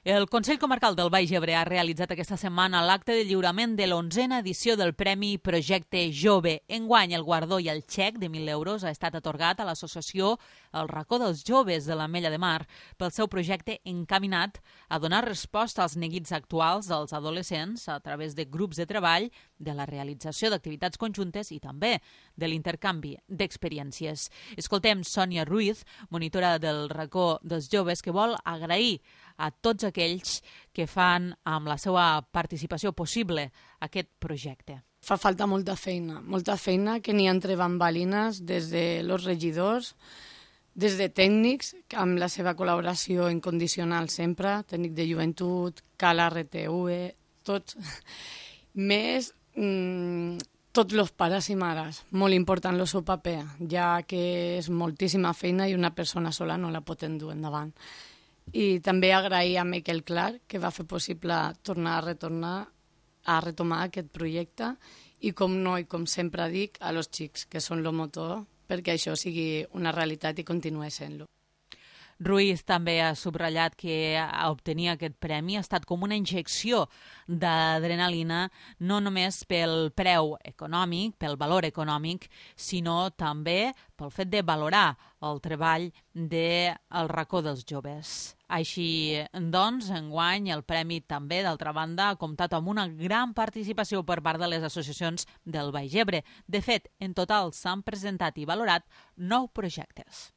El Consell Comarcal del Baix Ebre ha realitzat aquesta setmana l'acte de lliurament de l'11a edició del Premi Projecte Jove. Enguany, el guardó i el xec de 1.000 euros ha estat atorgat a l'associació El Racó dels Joves de l'Ametlla de Mar pel seu projecte encaminat a donar resposta als neguits actuals dels adolescents a través de grups de treball, de la realització d'activitats conjuntes i també de l'intercanvi d'experiències. Escoltem Sònia Ruiz, monitora del Racó dels Joves, que vol agrair a tots aquells que fan amb la seva participació possible aquest projecte. Fa falta molta feina que n'hi ha entre bambalines des de los regidors, des de tècnics, amb la seva col·laboració incondicional sempre, tècnic de joventut, CALA, RTV, tots. Més tots els pares i mares, molt important el seu paper, ja que és moltíssima feina i una persona sola no la pot endur endavant. I també agrair a Miquel Clar, que va fer possible tornar a retomar aquest projecte i com no, i com sempre dic, a los xics, que són el motor perquè això sigui una realitat i continuï sent-lo. Ruiz també ha subratllat que obtenir aquest premi ha estat com una injecció d'adrenalina, no només pel preu econòmic, pel valor econòmic, sinó també pel fet de valorar el treball del Racó dels Joves. Així doncs, enguany el premi també, d'altra banda, ha comptat amb una gran participació per part de les associacions del Baix Ebre. De fet, en total s'han presentat i valorat 9 projectes.